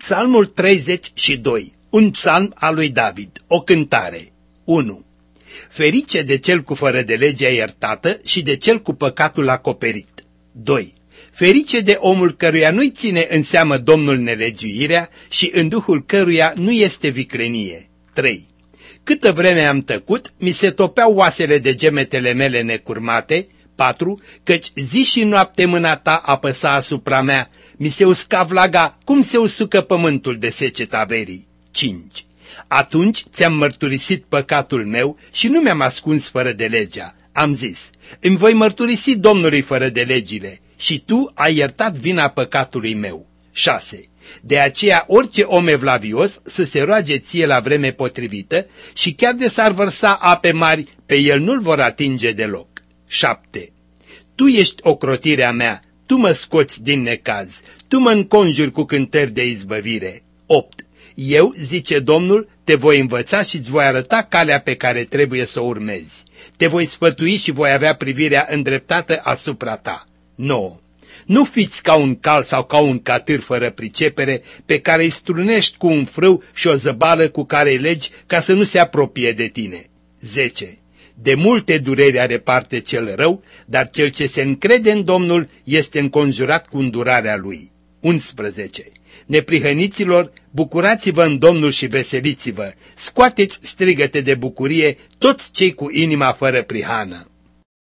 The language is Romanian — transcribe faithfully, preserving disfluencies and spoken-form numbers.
Psalmul treizeci și doi, un psalm al lui David, o cântare. unu. Ferice de cel cu fără de legea iertată și de cel cu păcatul acoperit. doi. Ferice de omul căruia nu-i ține în seamă Domnul nelegiuirea și în duhul căruia nu este viclenie. trei. Câtă vreme am tăcut, mi se topeau oasele de gemetele mele necurmate. patru. Căci zi și noapte mâna ta apăsa asupra mea, mi se usca vlaga, cum se usucă pământul de seceta verii. cinci. Atunci ți-am mărturisit păcatul meu și nu mi-am ascuns fără de legea. Am zis, îmi voi mărturisi Domnului fără de legile și tu ai iertat vina păcatului meu. șase. De aceea orice om evlavios să se roage ție la vreme potrivită și chiar de s-ar vărsa ape mari, pe el nu-l vor atinge deloc. șapte. Tu ești ocrotirea mea, tu mă scoți din necaz, tu mă înconjuri cu cântări de izbăvire. opt. Eu, zice Domnul, te voi învăța și îți voi arăta calea pe care trebuie să o urmezi. Te voi sfătui și voi avea privirea îndreptată asupra ta. nouă. Nu fiți ca un cal sau ca un catâr fără pricepere, pe care îi strunești cu un frâu și o zăbală cu care îi legi ca să nu se apropie de tine. zece. De multe dureri are parte cel rău, dar cel ce se încrede în Domnul este înconjurat cu îndurarea lui. unsprezece. Neprihăniților, bucurați-vă în Domnul și veseliți-vă, scoateți strigăte de bucurie toți cei cu inima fără prihană.